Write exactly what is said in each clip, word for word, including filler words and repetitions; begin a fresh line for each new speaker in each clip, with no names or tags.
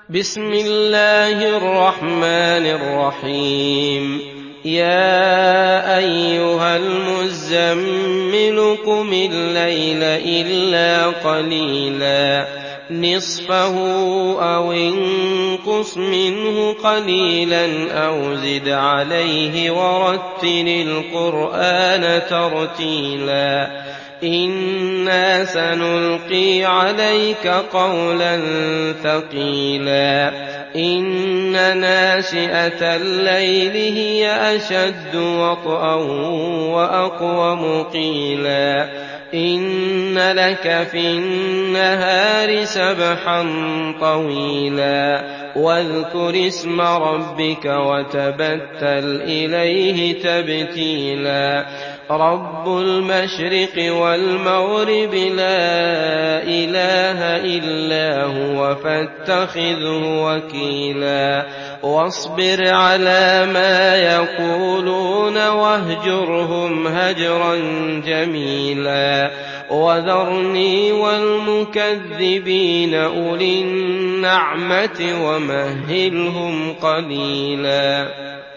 بسم الله الرحمن الرحيم يا أيها المزمل قم الليل إلا قليلا نصفه أو انقص منه قليلا أو زد عليه ورتل القرآن ترتيلا إنا سنلقي عليك قولا ثقيلا إن ناشئة الليل هي أشد وطئا وأقوم قيلا إن لك في النهار سبحا طويلا واذكر اسم ربك وتبتل إليه تبتيلا رب المشرق والمغرب لا إله إلا هو فاتخذه وكيلا واصبر على ما يقولون واهجرهم هجرا جميلا وذرني والمكذبين أولي النعمة ومهلهم قليلا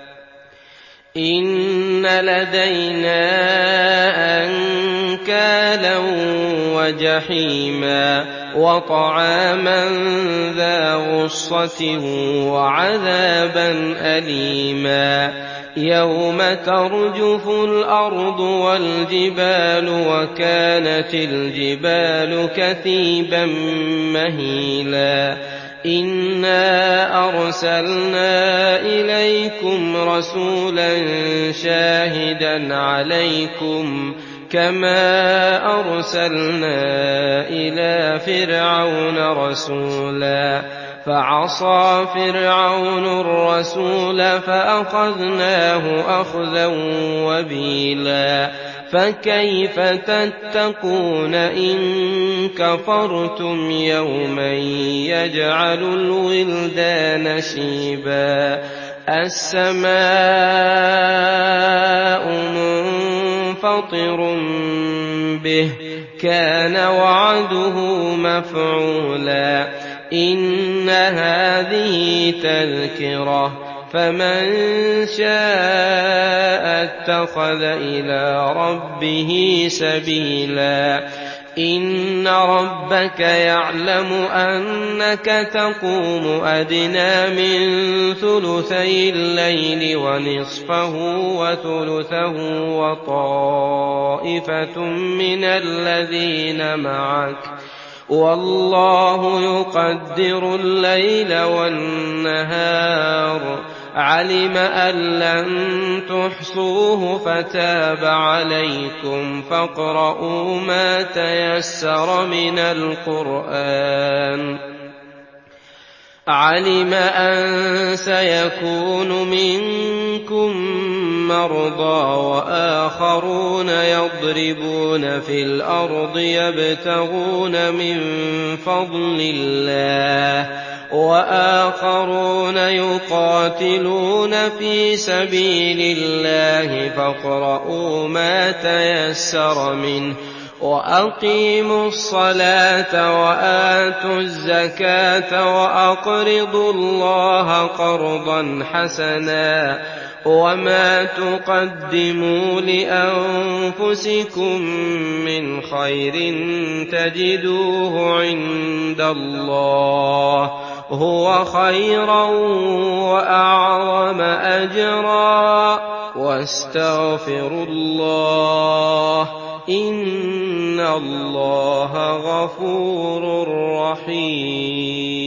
إن لدينا أنكالا وجحيما وطعاما ذا غصة وعذابا أليما يوم ترجف الأرض والجبال وكانت الجبال كثيبا مهيلا إنا أرسلنا إليكم رسولا شاهدا عليكم كما أرسلنا إلى فرعون رسولا فعصى فرعون الرسول فأخذناه أخذا وبيلا فكيف تتقون إن كفرتم يوما يجعل الولدان شيبا السماء منفطر به كان وعده مفعولا إن هذه تذكرة فمن شاء اتخذ إلى ربه سبيلا إن ربك يعلم أنك تقوم أدنى من ثلثي الليل ونصفه وثلثه وطائفة من الذين معك والله يقدر الليل والنهار علم أن لن تحصوه فتاب عليكم فاقرؤوا ما تيسر من القرآن علم أن سيكون منكم مرضى وآخرون يضربون في الأرض يبتغون من فضل الله وآخرون يقاتلون في سبيل الله فاقرؤوا ما تيسر منه وأقيموا الصلاة وآتوا الزكاة وأقرضوا الله قرضا حسنا وما تقدموا لأنفسكم من خير تجدوه عند الله هو خيرا وأعظم أجرا واستغفروا الله إن الله غفور رحيم